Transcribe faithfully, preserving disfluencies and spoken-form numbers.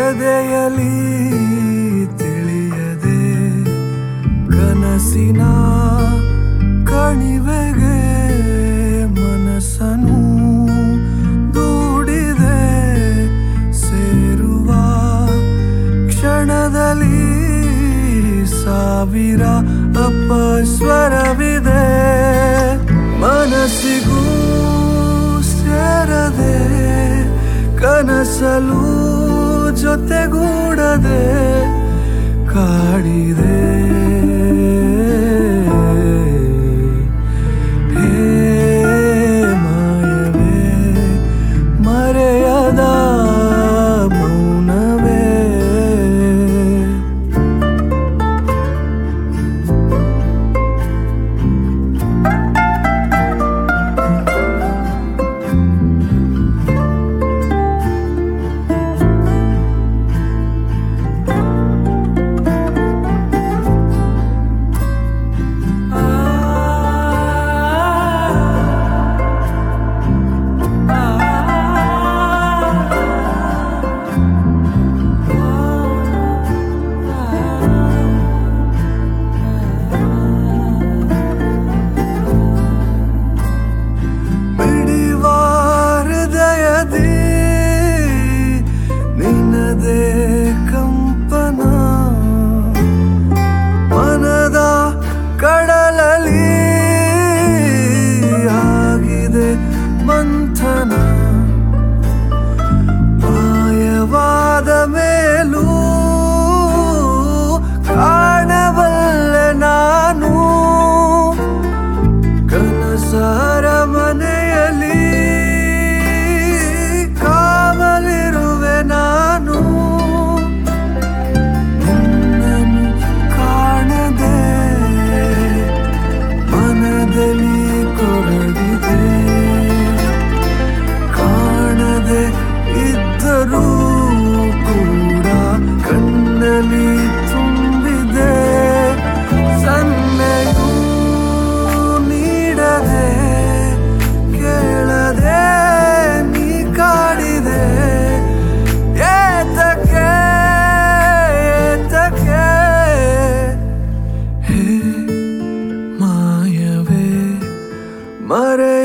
ಎದೆಯಲಿ ತಿಳಿಯದೆ ಕನಸಿನ ಕಣಿವೆಗೆ ಮನಸ್ಸನು ದೂಡಿದೆ ಸೇರುವ ಕ್ಷಣದಲ್ಲಿ ಸಾವಿರ ಅಪಸ್ವರವಿದೆ ಮನಸ್ಸಿಗೂ ಸೇರದೆ ಕನಸಲು ಜೊತೆಗೂಡದೆ ಕಾಡಿದೆ ಹೇ ಮಾಯವೇ ಮರೆಯದ ಮೌನವೇ ಕಂಪನ ಮನದ ಕಡಲಲ್ಲಿ ಆಗಿದೆ ಮಂಥನ ಮಾಯವಾದ ಮೇಲೂ ಕಾಣಬಲ್ಲೆ ನಾನು ಕನಸರ ಮನೆಯಲ್ಲಿ ಕಾವಲಿರುವೆ ನಾನು ಕೊರಡಿದೆ ಕಾಣದೆ ಇದ್ದರೂ ಕೂಡ ಕಣ್ಣಲ್ಲಿ ತುಂಬಿದೆ ಸನ್ನೆಯೂ ನೀಡದೆ ಕೇಳದೆ ನೀ ಕಾಡಿದೆ ಏತಕ್ಕೆ ಏತಕ್ಕೆ ಹೇ ಮಾಯವೇ ಮರೆ